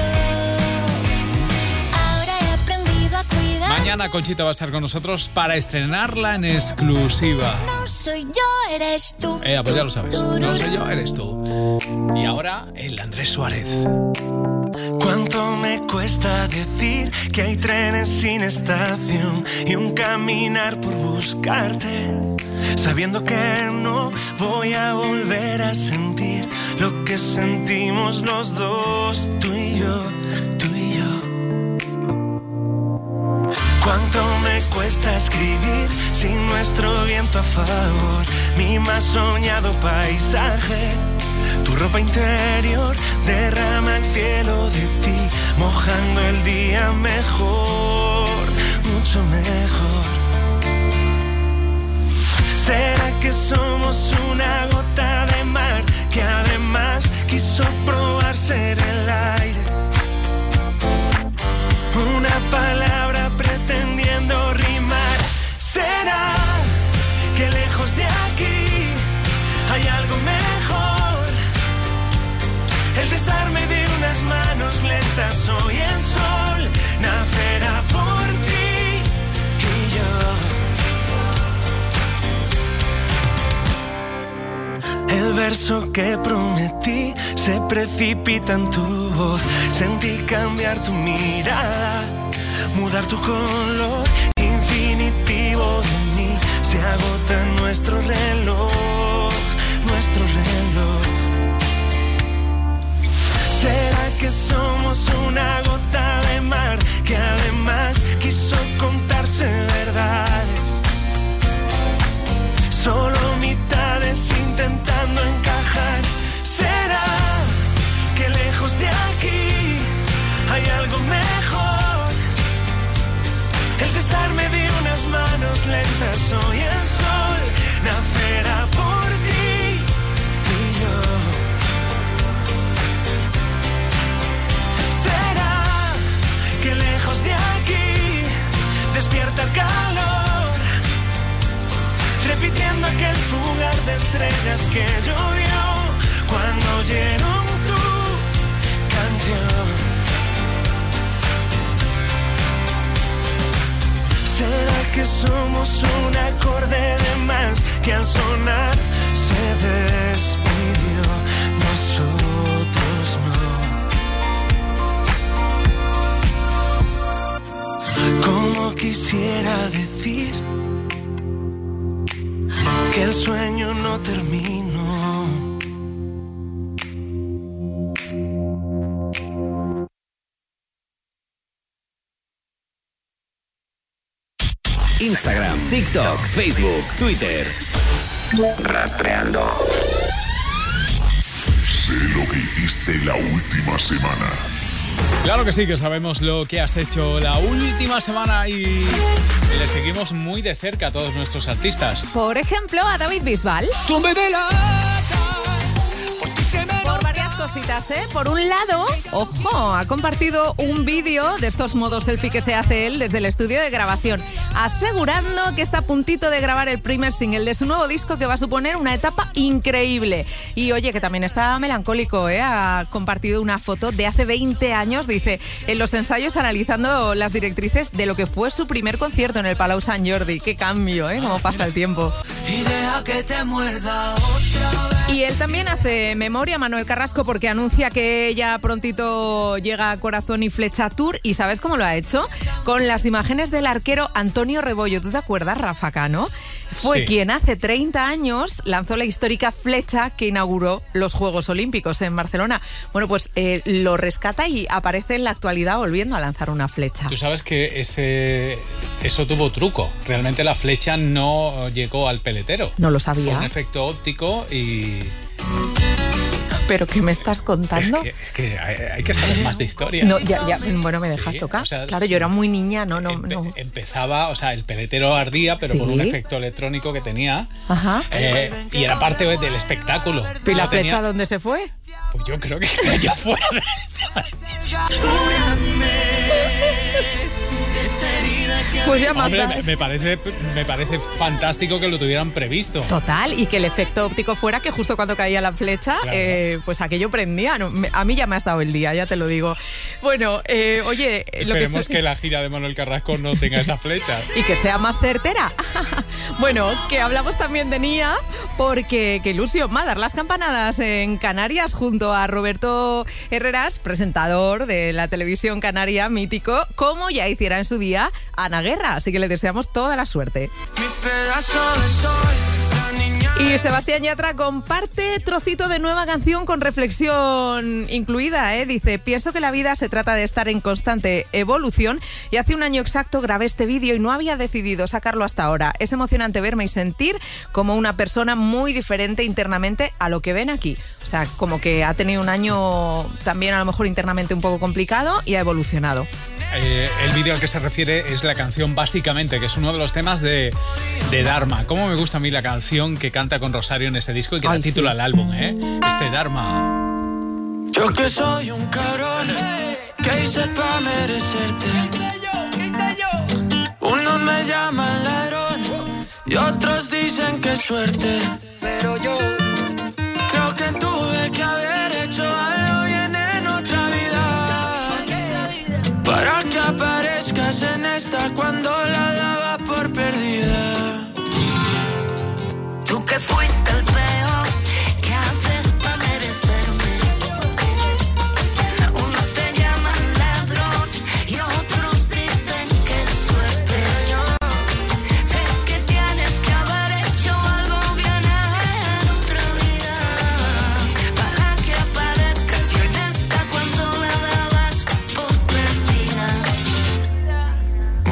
Mañana Conchita va a estar con nosotros para estrenarla en exclusiva. No soy yo, eres tú. Eh, pues ya lo sabes. No soy yo, eres tú. Y ahora el Andrés Suárez. ¿Cuánto me cuesta decir que hay trenes sin estación y un caminar por buscarte? Sabiendo que no voy a volver a sentir lo que sentimos los dos, tú y yo, tú y yo. ¿Cuánto me cuesta escribir sin nuestro viento a favor? Mi más soñado paisaje, tu ropa interior derrama el cielo de ti, mojando el día mejor, mucho mejor. ¿Será que somos una gota de mar que además quiso probar ser el aire? Una palabra pretendiendo rimar. ¿Será que lejos de aquí hay algo mejor? El desarme de unas manos lentas, hoy el sol nacerá por ti y yo. verso que prometí se precipita en tu voz. Sentí cambiar tu mirada, mudar tu color. Infinitivo de mí, se agota nuestro reloj, nuestro reloj. ¿Será que somos una gota de mar que además quiso contarse verdades? Solo mitades intentando encajar. ¿Será que lejos de aquí hay algo mejor? El desarme de unas manos lentas, hoy el sol nacerá por ti y yo. ¿Será que lejos de aquí despierta el calor? Repitiendo aquel fugar de estrellas que llovió cuando oyeron tu canción. ¿Será que somos un acorde de más que al sonar se despidió? Nosotros no. Como quisiera decir que el sueño no terminó. Instagram, TikTok, Facebook, Twitter. Rastreando. Sé lo que hiciste la última semana. Claro que sí, que sabemos lo que has hecho la última semana y le seguimos muy de cerca a todos nuestros artistas. Por ejemplo, a David Bisbal. ¡Tú me delatas! Por varias cositas, ¿eh? Por un lado, ojo, ha compartido un vídeo de estos modos selfie que se hace él desde el estudio de grabación, asegurando que está a puntito de grabar el primer single de su nuevo disco, que va a suponer una etapa increíble. Y oye, que también está melancólico, ¿eh? Ha compartido una foto de hace veinte años, dice, en los ensayos analizando las directrices de lo que fue su primer concierto en el Palau Sant Jordi. Qué cambio, ¿eh? Cómo pasa el tiempo. Y deja que te muerda otra vez. Y él también hace memoria, Manuel Carrasco, porque anuncia que ya prontito llega a Corazón y Flecha Tour. ¿Y sabes cómo lo ha hecho? Con las imágenes del arquero Antonio Rebollo. ¿Tú te acuerdas, Rafa Cano? Fue sí. quien hace treinta años lanzó la histórica flecha que inauguró los Juegos Olímpicos en Barcelona. Bueno, pues eh, lo rescata y aparece en la actualidad volviendo a lanzar una flecha. Tú sabes que ese eso tuvo truco. Realmente la flecha no llegó al peletero. No lo sabía. Fue un efecto óptico y... ¿Pero qué me estás contando? Es que, es que hay, hay que saber más de historia. No, ya, ya, bueno, me dejas sí, tocar. O sea, claro, yo era muy niña, no, no, empe- no. Empezaba, o sea, el peletero ardía, pero ¿Sí? por un efecto electrónico que tenía. Ajá. Eh, y era parte del espectáculo. ¿Y la Lo flecha tenía... dónde se fue? Pues yo creo que cayó fuera de Pues ya más Hombre, da. me, me parece me parece fantástico que lo tuvieran previsto. Total, y que el efecto óptico fuera que justo cuando caía la flecha, claro. eh, pues aquello prendía. No, me, a mí ya me has dado el día, ya te lo digo. Bueno, eh, oye... Esperemos lo que, que la gira de Manuel Carrasco no tenga esa flecha. Y que sea más certera. Bueno, que hablamos también de Nia, porque qué ilusión va a dar las campanadas en Canarias junto a Roberto Herreras, presentador de la televisión canaria, mítico, como ya hiciera en su día Ana Guerra. Así que le deseamos toda la suerte. Mi pedazo de sol, la niña... Y Sebastián Yatra comparte trocito de nueva canción con reflexión incluida, ¿eh? Dice, pienso que la vida se trata de estar en constante evolución y hace un año exacto grabé este vídeo y no había decidido sacarlo hasta ahora. Es emocionante verme y sentir como una persona muy diferente internamente a lo que ven aquí. O sea, como que ha tenido un año también a lo mejor internamente un poco complicado y ha evolucionado. Eh, el vídeo al que se refiere es la canción Básicamente, que es uno de los temas de, de Dharma. Cómo me gusta a mí la canción que canta con Rosario en ese disco y que Ay, da título sí. al álbum, ¿eh? Este Dharma. Yo que soy un cabrón, que hice pa' merecerte. Unos me llaman ladrón y otros dicen que suerte. Pero yo creo que tuve que haber hecho algo bien en otra vida para que aparezcas en esta cuando la daba por perdida. Tú que fuiste el peor, que al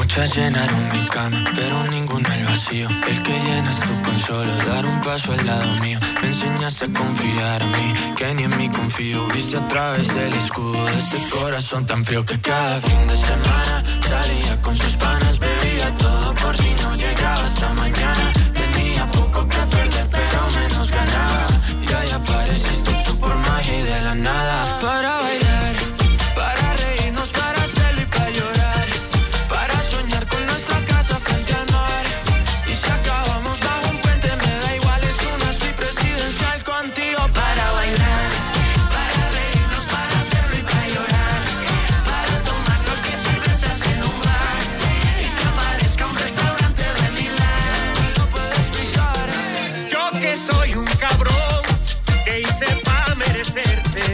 Muchas llenaron mi cama, pero ninguno el vacío. El que llenas tú con solo dar un paso al lado mío. Me enseñaste a confiar a mí, que ni en mí confío. Viste a través del escudo de este corazón tan frío que cada fin de semana salía con sus panas, bebía todo por si no llegaba hasta mañana. Tenía poco que perder, pero menos ganaba. Y ahí apareciste tú por magia y de la nada. Para bailar, para reírnos, para hacerlo y para llorar. Para soñar con nuestra casa frente al mar. Y si acabamos bajo un puente, me da igual, es una suite presidencial contigo. Para bailar, para reírnos, para hacerlo y para llorar. Para tomarnos diez cervezas en un bar. Y que aparezca un restaurante de Milán. No puedo explicar. Yo que soy un cabrón, que hice pa' merecerte.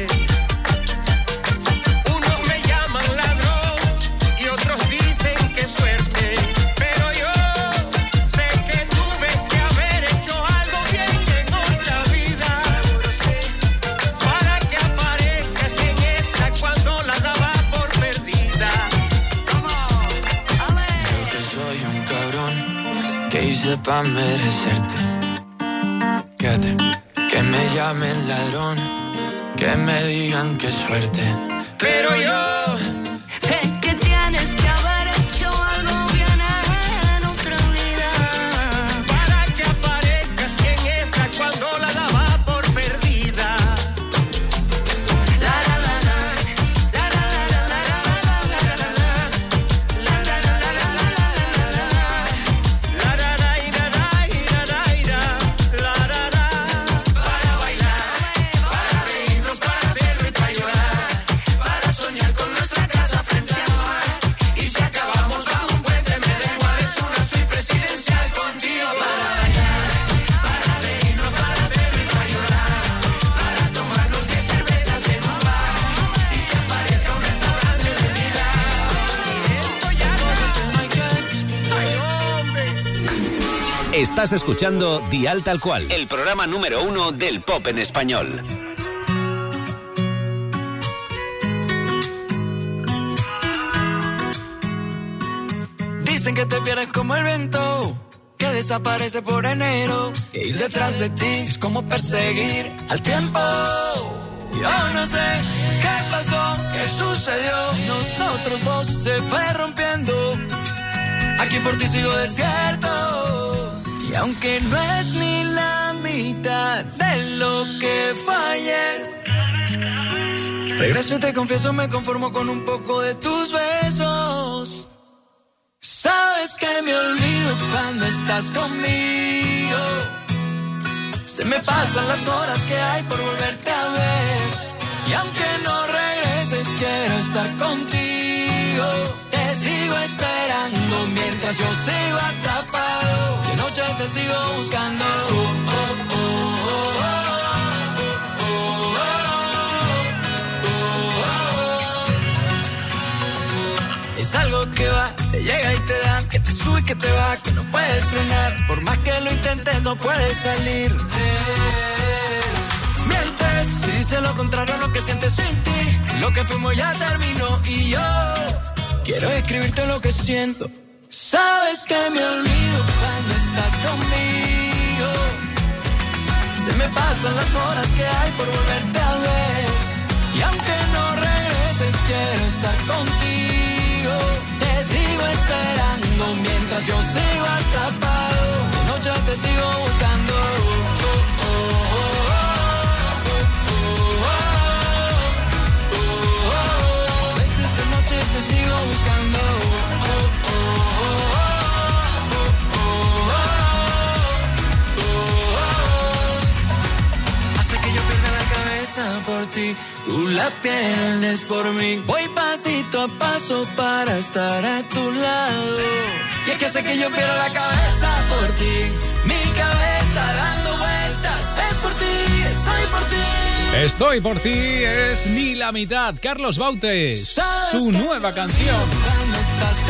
Unos me llaman ladrón y otros dicen que suerte. Pero yo sé que tuve que haber hecho algo bien en otra vida. Para que aparezcas en esta cuando la daba por perdida. Yo que soy un cabrón, que hice pa' merecerte. Quédate. Que me llamen ladrón, que me digan que suerte. Pero yo sé que tienes que haber hecho algo bien en otra vida. Para que aparezcas en esta cuando la daba por perdida. La la la la, la la la la la la la la la, la la la la la la la la, La ra ra y ra ra y ra ra y ra, la ra ra. para bailar, para reírnos, para hacerlo y para llorar. Para soñar con nuestra casa frente al mar. Y si acabamos bajo un puente, me da igual, es una suite presidencial contigo. Para bailar, para reírnos, para hacerlo y para llorar. Para tomarnos diez cervezas en un bar. Y que aparezca un restaurante de Milán. Cosas que no hay que explicar. Estás escuchando Dial Tal Cual, el programa número uno del pop en español. Dicen que te pierdes como el viento, que desaparece por enero. Que ir detrás de ti es como perseguir al tiempo. Yo no sé qué pasó, qué sucedió. Nosotros dos se fue rompiendo. Aquí por ti sigo despierto. Y aunque no es ni la mitad de lo que fue ayer, regreso y te confieso, me conformo con un poco de tus besos. Sabes que me olvido cuando estás conmigo. Se me pasan las horas que hay por volverte a ver. Y aunque no regreses, quiero estar contigo. Te sigo esperando mientras yo sigo atrapado. De noche te sigo buscando. Oh, oh, oh, oh, oh, oh, oh, oh. Es algo que va, te llega y te da, que te sube y que te va, que no puedes frenar. Por más que lo intentes, no puedes salir. Mientes, si dices lo contrario a lo que sientes sin ti. Lo que fuimos ya terminó y yo quiero escribirte lo que siento. Sabes que me olvido cuando estás conmigo. Se me pasan las horas que hay por volverte a ver. Y aunque no regreses, quiero estar contigo. Te sigo esperando mientras yo sigo atrapado. De noche te sigo buscando. Oh, oh, oh, oh. Te sigo buscando. Oh, oh, oh, oh, oh, oh, oh. Hace que yo pierda la cabeza por ti, tú la pierdes por mí. Voy pasito a paso para estar a tu lado. Y es que hace que yo pierda la cabeza por ti, mi cabeza dando vueltas. Es por ti, estoy por ti. Estoy por ti es Ni la mitad. Carlos Baute, su nueva canción.